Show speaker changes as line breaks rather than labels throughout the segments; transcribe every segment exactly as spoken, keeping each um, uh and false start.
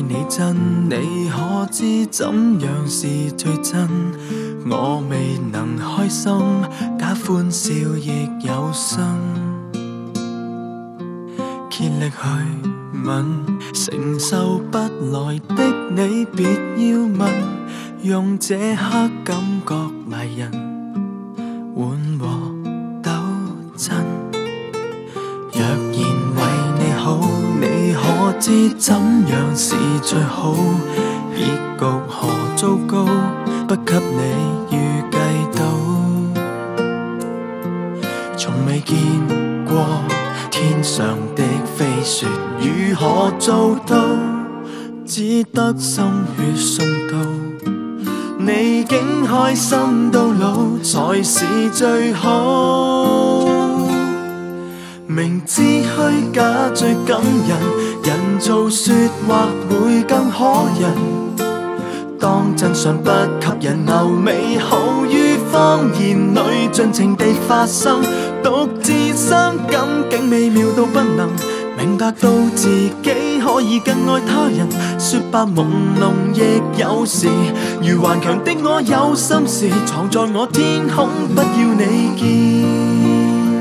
你真，你可知怎樣是最真？我未能開心，假歡笑亦有心。竭力去吻，承受不來的你別要問，用這刻感覺迷人，緩和鬥爭。若然為你好，你可知怎樣是最好？結局何糟糕，不給你預計到。從未見過天上的飛雪，如何做到？只得心血送到。你竟開心到老，才是最好。明知虛假最感人，人造說話會更可人。當真相不吸引，留美好於謊言裏盡情地發生，獨自傷感竟美妙到不能明白到自己可以更愛他人。說吧朦朧亦有時，如頑強的我有心事藏在我天空，不要你見。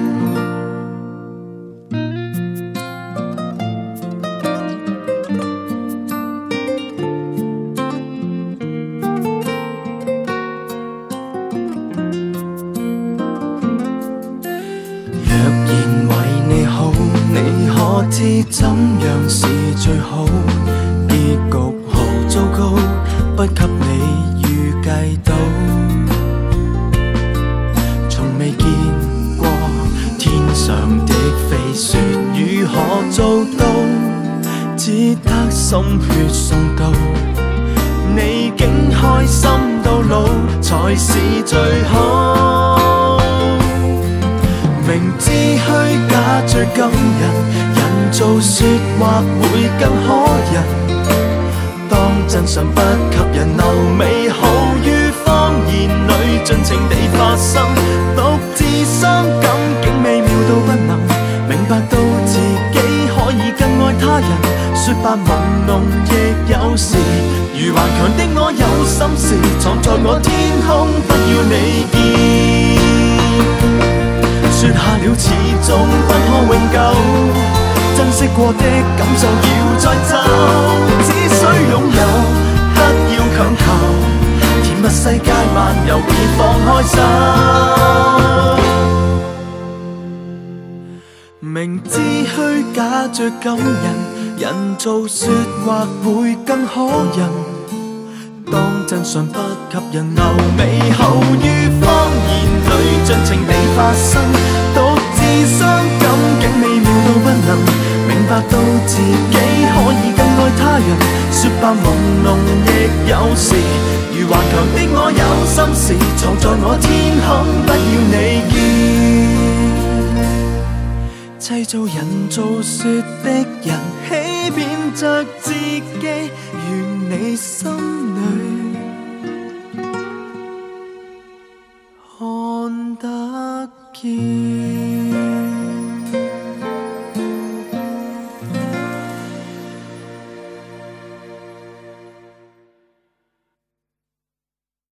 知怎樣是最好？結局何糟糕，不給你預計到。從未見過天上的飛雪，如何做到？只得心血送到。你竟開心到老，才是最好。明知虛假最感人，人造說話會更可人。當真相不吸引，留美好於謊言裏盡情地發生，獨自傷感竟美妙到不能明白到自己可以更愛他人。說吧朦朧亦有時，如頑強的我有心事藏在我天空，不要你見。說下了始終不可永久，珍惜過的感受要再走，只需擁有，不要強求，甜蜜世界漫遊別放開手。明知虛假最感人，人造說話會更可人。當真相不吸引，留美好於謊言裏盡情地發生，獨自傷感竟美妙到不能明白到自己可以更愛他人。說吧朦朧亦有時，如頑強的我有心事藏在我天空，不要你見。製造人造說的人，欺騙着自己，願你心裏